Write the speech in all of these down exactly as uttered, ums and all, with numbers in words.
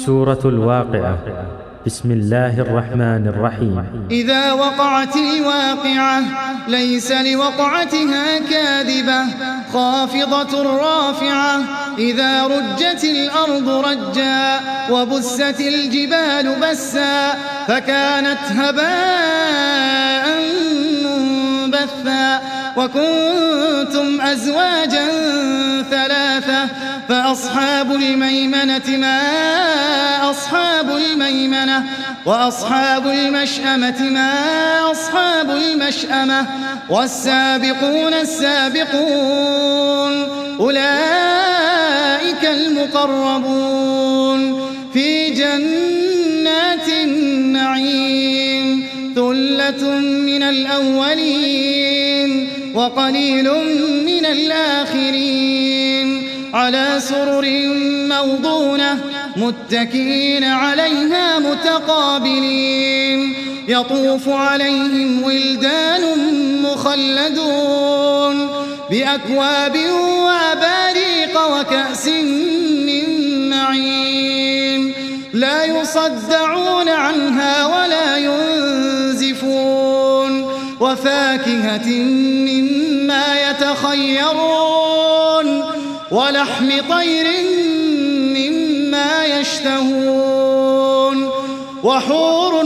سورة الواقعة. بسم الله الرحمن الرحيم. إذا وقعت الواقعة ليس لوقعتها كاذبة خافضة رافعة إذا رجت الأرض رجا وبست الجبال بسا فكانت هباء منبثا وكنتم أزواجا ثلاثة فأصحاب الميمنة ما أصحاب الميمنة وأصحاب المشأمة ما أصحاب المشأمة والسابقون السابقون أولئك المقربون في جنات النعيم ثلة من الأولين وقليل من الآخرين على سرر موضونة متكئين عليها متقابلين يطوف عليهم ولدان مخلدون بأكواب وأباريق وكأس من معين لا يصدعون عنها ولا ينزفون وفاكهة مما يتخيرون ولحم طير مما يشتهون وحور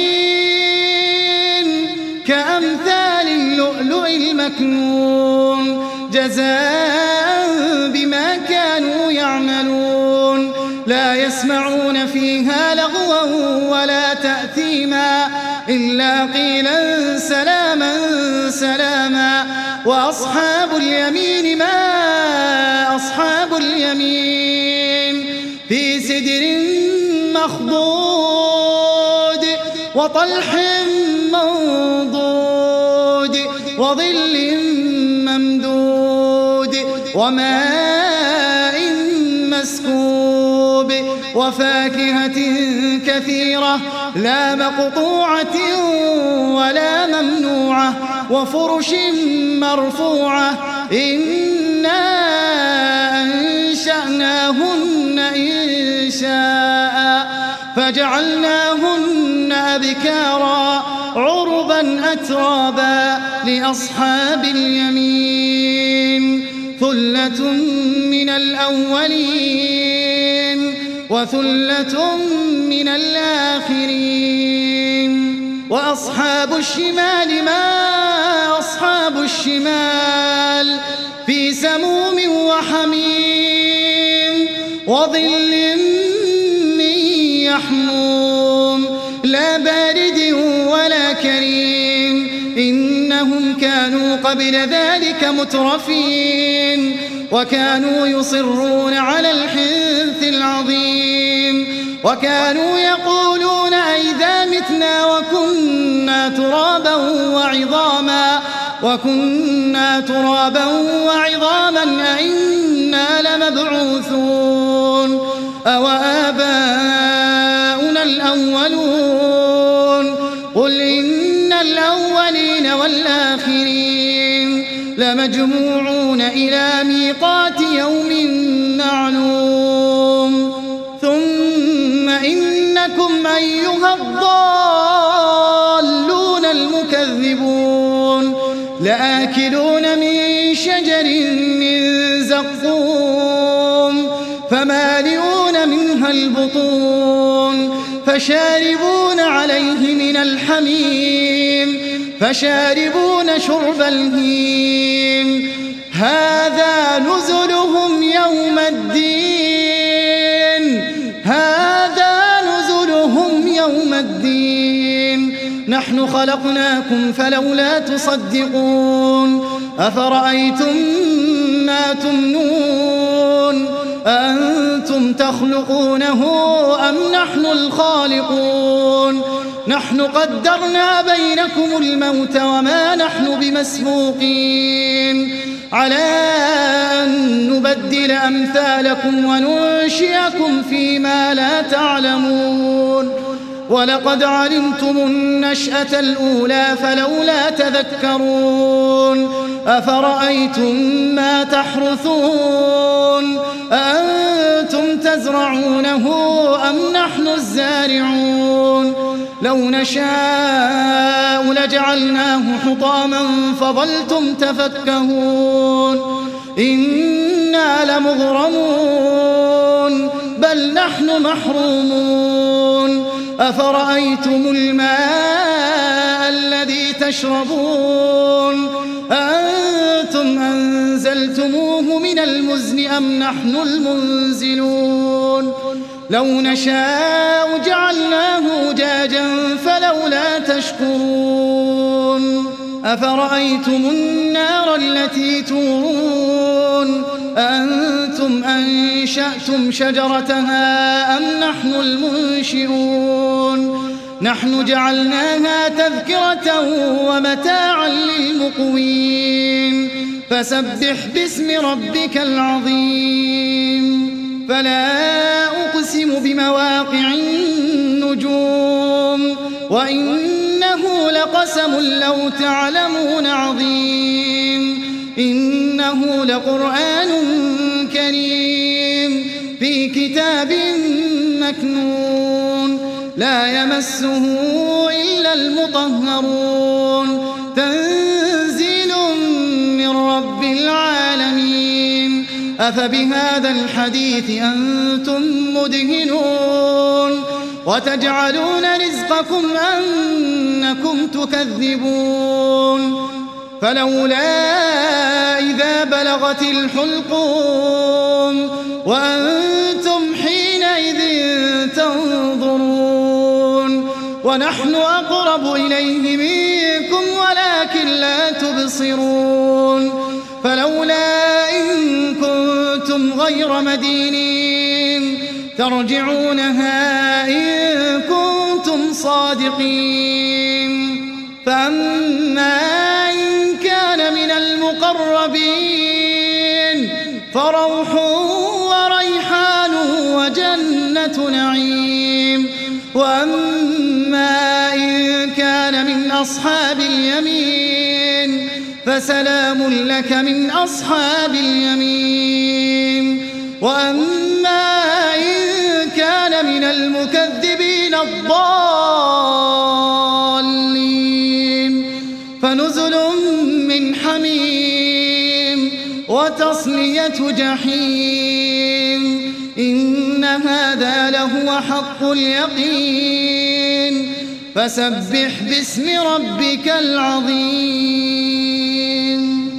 عين كأمثال اللؤلؤ المكنون جزاء بما كانوا يعملون لا يسمعون فيها لغوا ولا تأثيما إلا قيلا سلاما سلاما وأصحاب اليمين ما أصحاب اليمين في سدر مخضود وطلح منضود وظل ممدود وماء مسكوب وفاكهة كثيرة لا مقطوعة ولا ممنوعة وفرش مرفوعة إنا أنشأناهن إنشاء فجعلناهن أبكارا عربا أترابا لأصحاب اليمين ثلة من الأولين وثلة من الآخرين وأصحاب الشمال ما أصحاب الشمال في سموم وحميم وظل من يحموم لا بارد ولا كريم إنهم كانوا قبل ذلك مترفين وكانوا يصرون على الحنث العظيم وكانوا يقولون أئذا متنا وكنا ترابا وعظاما وكنا ترابا وعظاما أئنا لمبعوثون أو آباؤنا الأولون قل إن الأولين والآخرين لمجموعون إلى ميقات يوم معلوم ثم إنكم أيها الضالون المكذبون لآكلون من شجر من زقوم فمالئون منها البطون فشاربون عليه من الحميم فشاربون شرب الهيم هذا نزلهم يوم الدين هذا نزلهم يوم الدين نحن خلقناكم فلولا تصدقون أفرأيتم ما تمنون أأنتم تخلقونه أم نحن الخالقون نحن قدرنا بينكم الموت وما نحن بمسبوقين على أن نبدل أمثالكم وننشئكم فيما لا تعلمون ولقد علمتم النشأة الأولى فلولا تذكرون أفرأيتم ما تحرثون أأنتم تزرعون تزرعونه أم نحن الزارعون لو نشاء لجعلناه حطاما فظلتم تفكهون إنا لمغرمون بل نحن محرومون أفرأيتم الماء الذي تشربون أأنتم أنزلتموه من المزن أم نحن المنزلون لو نشاء جعلناه أجاجا فلولا تشكرون أفرأيتم النار التي تورون أأنتم أنشأتم شجرتها أم نحن المنشئون نحن جعلناها تذكرة ومتاعا للمقوين فسبح باسم ربك العظيم فلا أقسم بمواقع النجوم وإنه لقسم لو تعلمون عظيم إنه لقرآن كريم في كتاب مكنون لا يمسه إلا المطهرون تنزيل من رب العالمين أفبهذا الحديث أنتم مدهنون وتجعلون رزقكم أنكم تكذبون فلولا إذا بلغت الحلقوم وأنتم حينئذ تنظرون ونحن أقرب إليه منكم ولكن لا تبصرون فلولا إن كنتم غير مدينين ترجعونها إن كنتم صادقين فأما إن كان من المقربين فروح وريحان وجنة نعيم وأما إن كان من أصحاب اليمين فسلام لك من أصحاب اليمين وأما إن كان من المكذبين الضالين فنزل من حميم وتصلية جحيم إن هذا لهو حق اليقين فسبح باسم ربك العظيم